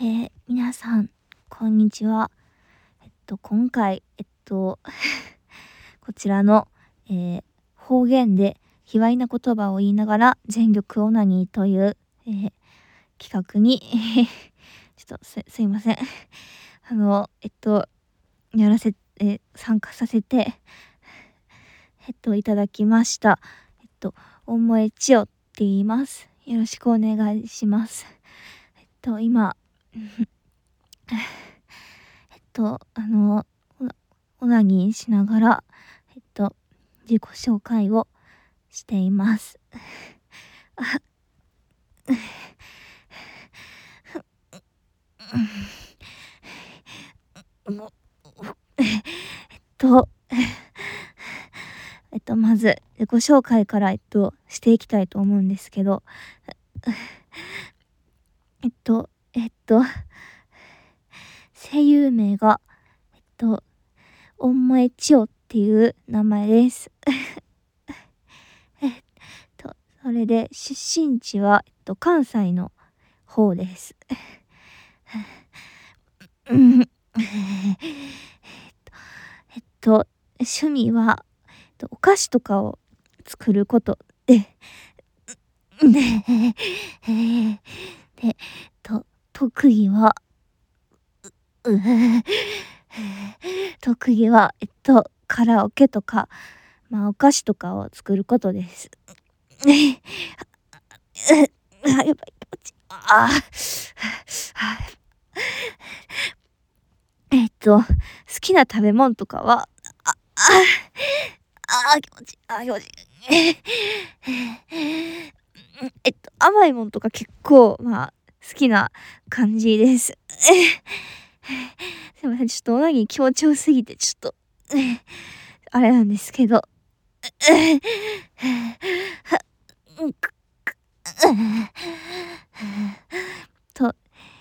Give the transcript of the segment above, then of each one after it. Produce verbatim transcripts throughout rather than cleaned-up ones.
えー、皆さん、こんにちは。えっと、今回、えっと、こちらの、えー、方言で卑猥な言葉を言いながら全力オナニーという、えー、企画に、えー、ちょっとす、すいません。あの、えっと、やらせ、えー参加させて、えっと、いただきました。えっと、おもえちよって言います。よろしくお願いします。えっと、今、えっと、あの、オナオナニーしながら、えっと、自己紹介をしています。あもうえっと、えっと、まず、自己紹介から、えっと、していきたいと思うんですけど、えっと、えっと、声優名が、えっと、おんもえちよっていう名前です。えっと、それで、出身地は、えっと、関西の方です。うん。えっと、えっと、趣味は、えっと、お菓子とかを作ることで、で、えーで、えっと、特技は、うー特技は、えっと、カラオケとか、まあ、お菓子とかを作ることです。あ、やばい、気持ち。ああ。えっと、好きな食べ物とかは、あ、あ、あ、気持ちいい、あ、気持ちいい。えっと、甘いもんとか結構、まあ、好きな感じです。すいません、ちょっとオナニー気持ちよすぎて、ちょっと、あれなんですけど。と、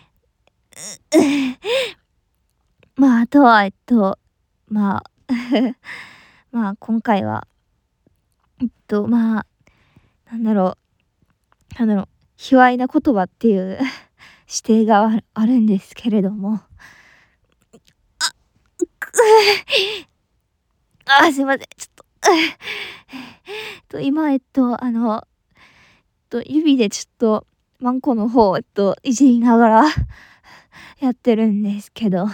まあ、あとは、えっと、まあ、まあ、今回は、えっと、まあ、なんだろう、なんだろう、卑猥な言葉っていう指定があるあるんですけれども、あー、すいません、ちょっと、えっと、今、えっと、あの、えっと、指でちょっと、マンコの方を、えっと、いじりながらやってるんですけど、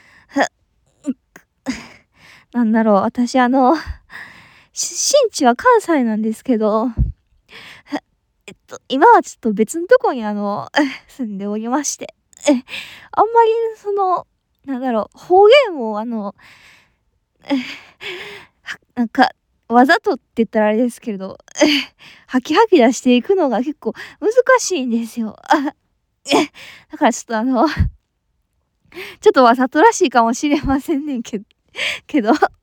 なんだろう、私、あの、出身地は関西なんですけど、えっと、今はちょっと別のとこにあの、住んでおりまして、え、あんまりその、なんだろう、方言をあの、え、はなんか、わざとって言ったらあれですけれど、え、ハキハキ出していくのが結構難しいんですよ。あ、え、だからちょっとあの、ちょっとわざとらしいかもしれませんねんけけど、あ、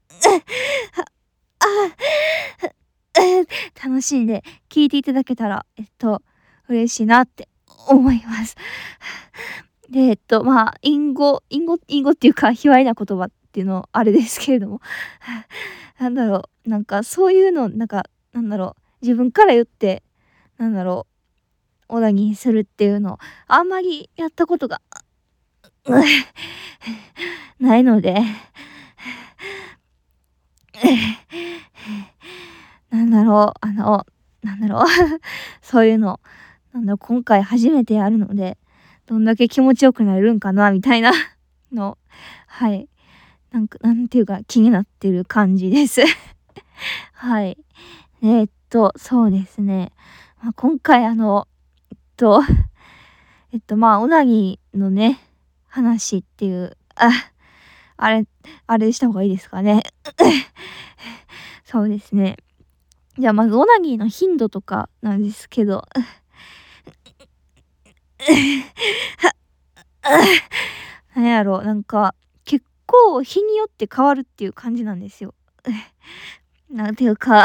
楽しんで聞いていただけたら、えっと、嬉しいなって思います。で、えっと、まあ、隠語隠語隠語っていうか、卑猥な言葉っていうのあれですけれども、なんだろう、なんかそういうの、なんか、なんだろう、自分から言って、なんだろう、オナニーするっていうの、あんまりやったことが、ないので、なんだろう、あの、なんだろう、そういうの、なんだろう、今回初めてやるので、どんだけ気持ちよくなれるんかなみたいなの、はい、なんか、なんていうか気になってる感じです。はい。えっと、そうですね。まあ、今回あの、えっと、えっと、まあ、オナニーのね、話っていう、あ、あれ、あれした方がいいですかね。そうですね。じゃあまずオナニーの頻度とかなんですけど、なんやろう、なんか、結構日によって変わるっていう感じなんですよ。なんていうか、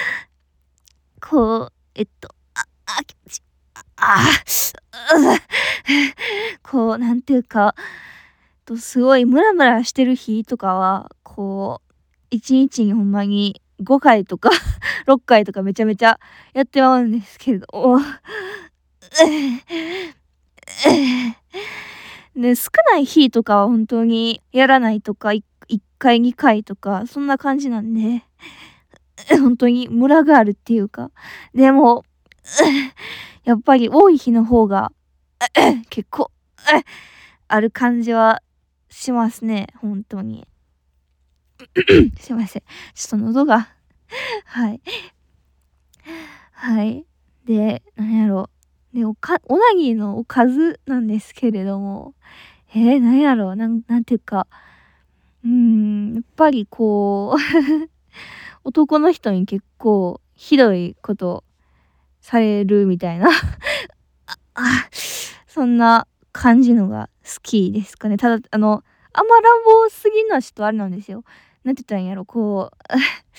こう、えっと、あ、あ、気持ちいい、あ、あ、こう、なんていうか、と、すごいムラムラしてる日とかは、こう、いちにちにほんまにごかいとかろっかいとかめちゃめちゃやってまうんですけれども、 ね、少ない日とかは本当にやらないとか、いいっかいにかいとかそんな感じなんで、本当にムラがあるっていうか、でもやっぱり多い日の方が結構ある感じはしますね、本当に。すいません。ちょっと喉がはい。はい。で、なんやろ。で、おかオナニーのおかずなんですけれども、えー、なんやろ、なんなんていうか、うーん、やっぱりこう男の人に結構ひどいことされるみたいなあ、そんな感じのが好きですかね。ただ、あの、あんま乱暴すぎんのはちょっとあれなんですよ。なんて言ったらいいんやろ、こう、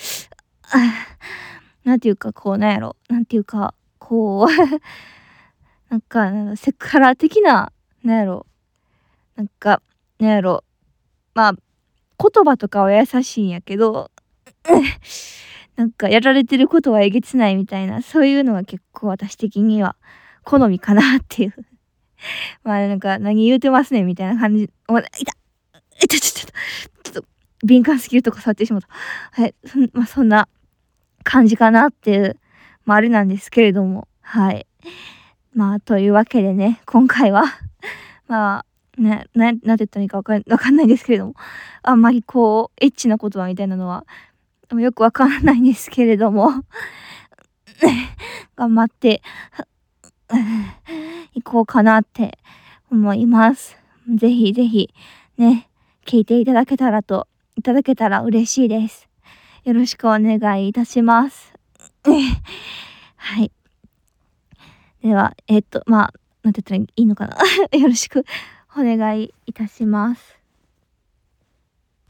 なんていうか、こう、なんやろ、なんていうか、こうなんか、なんかセクハラ的な、なんやろ、なんか、なんやろ、まあ、言葉とかは優しいんやけど、なんかやられてることはえげつないみたいな、そういうのが結構私的には好みかなっていう。まあなんか何言うてますねみたいな感じ。お、いたいたちょっと、ちょっと敏感すぎるとこ触ってしまった。はい、そんまあそんな感じかなっていう、まああれなんですけれども、はい。まあというわけでね、今回はまあ、ね、ななんて言ったらいいかわかんわかんないですけれども、あんまりこうエッチな言葉みたいなのはよくわからないんですけれども頑張っていこうかなって思います。ぜひぜひね、聞いていただけたらと、いただけたら嬉しいです。よろしくお願いいたします。はい。では、えっと、まあ、なんて言ったらいいのかなよろしくお願いいたします。